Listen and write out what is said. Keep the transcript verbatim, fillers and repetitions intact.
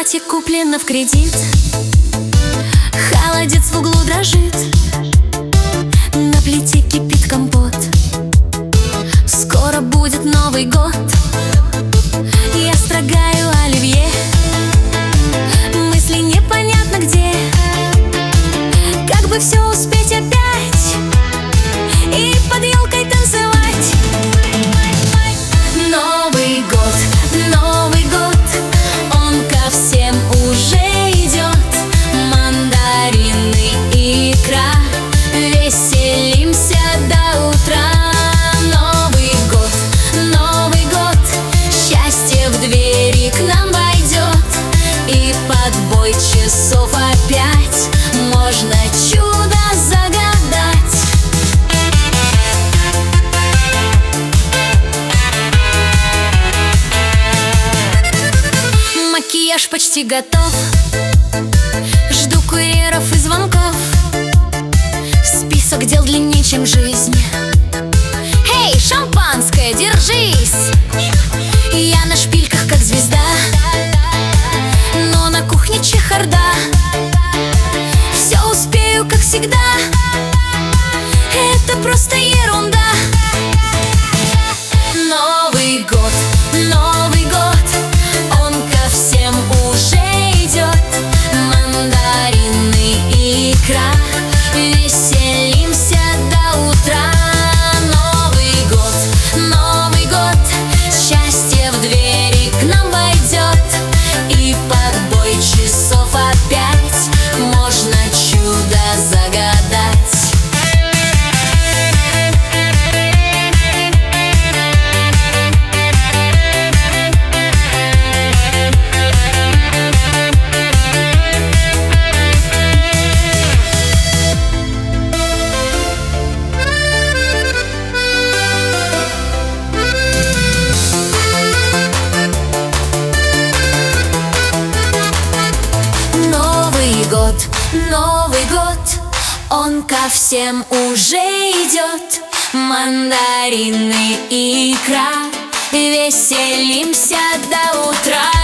Платье куплено в кредит, холодец в углу дрожит, на плите кипит компот. Скоро будет Новый год, я строгаю оливье, мысли непонятно где, как бы все успеть опять и под елкой танцевать. Новый год, Новый год, он ко всем уже идет. Мандарины, икра, веселимся до утра. Новый год, Новый год, счастье в двери к нам войдет. И под бой часов опять можно чудо загадать. Макияж почти готов, жду курьеров и звонков. Список дел длиннее, чем жизнь. Эй, шампанское, держись! Я на шпильках, как звезда, но на кухне чехарда. Все успею, как всегда, это просто ерунда. Новый год, Новый год, он ко всем уже идет. Мандарины, икра, веселимся до утра. Новый год, Новый год, счастье в двери к нам войдет. И под бой часов опять можно чудо загадать. Новый год, он ко всем уже идет. Мандарины, икра, веселимся до утра.